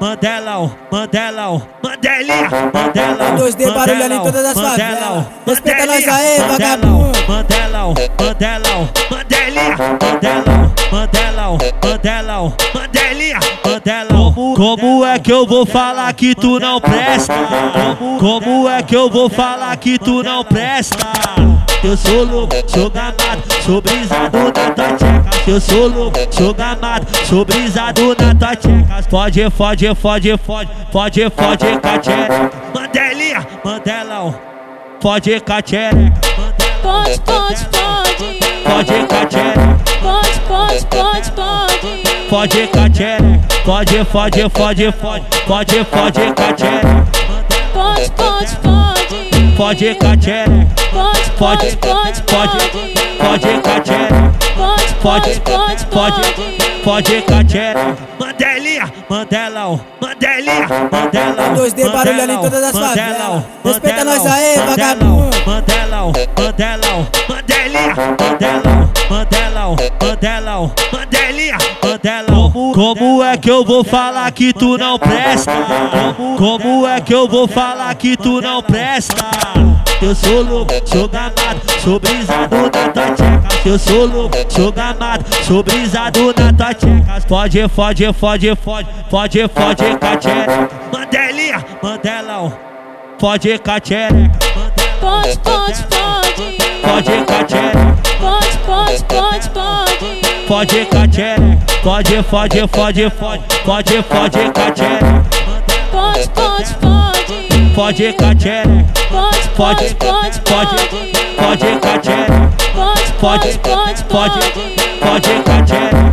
Mandelão, Mandelão, Mandelinha, Mandelão. 2D barulhando em todas as favelas. Respeita nós aí, vagabundo. Mandelão, Mandelão, Mandelinha, Mandelão, Mandelão, Mandelão, Mandelinha, Mandelão. Como é que eu vou falar que tu não presta? Como é que eu vou falar que tu não presta? Eu sou louco, sou gamado, sou brisado na tua tcheca. Eu sou louco, sou gamado, sou brisado na tua tcheca. Fode, fode, fode, fode, fode, fode, cachereca. Mandelinha, Mandelão, fode, cachereca. Pode, pode, pode. Fode, cachereca. Pode, pode, pode, pode. Fode, cachereca. Fode, fode, fode, fode, fode, fode, cachereca. Pode, pode, pode. Fode, cachereca. Pode, pode, pode, Fode, cachereca. pode, pode, pode. Fode, cachereca. Mandelinha, Mandelão, Mandelinha, Mandelão. 2D barulhando em todas as favelas. Respeita nós aí, vagabundo. Mandelão, Mandelão, Mandelinha, Mandelão, Mandelão, Mandelão, Mandelinha, Mandelão. Como é que eu vou falar que tu não presta? Como é que eu vou falar que tu não presta? Eu sou louco, sou gamado, sou brisado na tua tcheca. Eu sou louco, sou gamado, sou brisado na tua tcheca. Fode, fode, fode, fode, fode, fode, cachereca. Mandelinha, Mandelão, fode, cachereca. Pode, pode, pode. Fode, cachereca. Pode, pode, pode, pode. Fode, cachereca. Fode, fode, fode, fode, fode, fode, cachereca. Pode, pode, pode. Fode, cachereca. Pode, pode, pode, Fode, cachereca. pode, pode, pode, Fode, cachereca.